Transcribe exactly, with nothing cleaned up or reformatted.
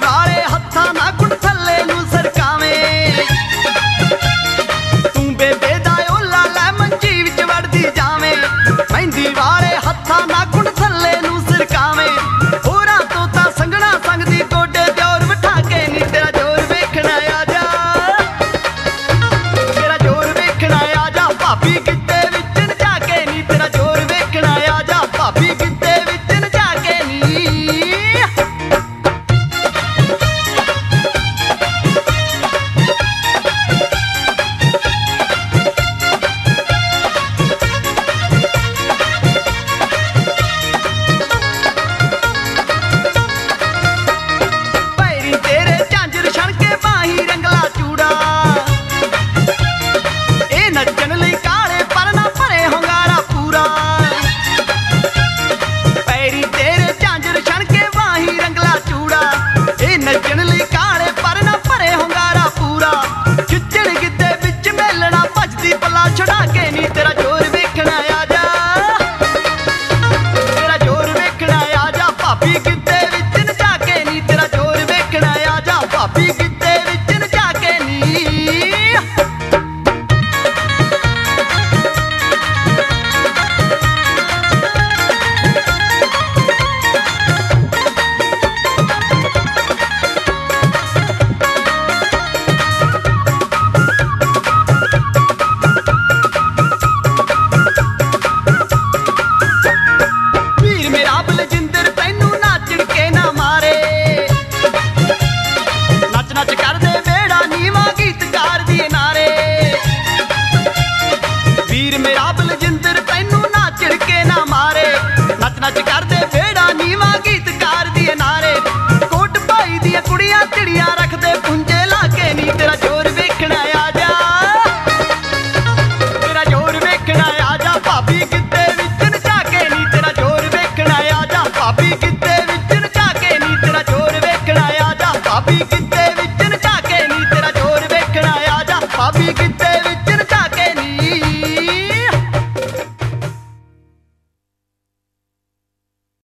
वाले हत्था ना गुण थल्ले नू सरकावे तू बेबे दा ओला लै मंजी विच वड़दी जावे मेहंदी वाले हत्था ना गुण थल्ले नू सरकावे होरां तो तां संगना संगदी गोडे जोर बिठा के नी तेरा जोर वेखना आजा तेरा जोर वेखना आजा भाभी गिद्दे विच न जाके नी तेरा जोर वेखना आजा भाभी गिद्दे विच न जाके नी पैरी तेरे झांझर छणके बाही रंगला चूड़ा ए नच्चण लई काले पर ना भरे होंगारा पूरा पैरी तेरे झांझर छणके बाही रंगला चूड़ा ए नच्चण लई काले पर ना भरे होंगारा पूरा खिੱਚਣ गिद्दे विच मेलना भजदी पला छड़ा के नी तेरा जोर वेखना आजा तेरा जोर वेखना आजा भाभी गिद्दे विच न जाके नी तेरा जोर वेखना आजा भाभी गिद्दे विच न जाके नी ਵੀਰ ਮੇਰਾ ਬਲਜਿੰਦਰ ਤੈਨੂੰ ਨਾਚਣ ਕੇ ਨਾ ਮਾਰੇ ਨੱਚ ਨੱਚ ਕਰਦੇ ਵੇੜਾ ਨੀਵਾਂ ਗੀਤਕਾਰ ਦੀ ਨਾਰੇ ਵੀਰ ਮੇਰਾ ਬਲਜਿੰਦਰ ਤੈਨੂੰ ਨਾਚਣ ਕੇ ਨਾ ਮਾਰੇ ਨੱਚ ਨੱਚ ਕਰਦੇ ਵੇੜਾ ਨੀਵਾਂ ਗੀਤਕਾਰ ਦੀ ਨਾਰੇ ਕੋਟ ਭਾਈ ਦੀਆਂ ਕੁੜੀਆਂ ਚਿੜੀਆਂ ਰੱਖਦੇ ਪੁੰਜੇ ਲਾ ਕੇ ਨੀ ਤੇਰਾ ਜ਼ੋਰ ਵੇਖਣਾ ਆਜਾ तेरा जोर वेखना आजा भाभी गिद्दे विच न जाके नी तेरा जोर वेखना आजा भाभी गिद्दे विच न जाके नी तेरा जोर वेखना आजा भाभी गिद्दे विच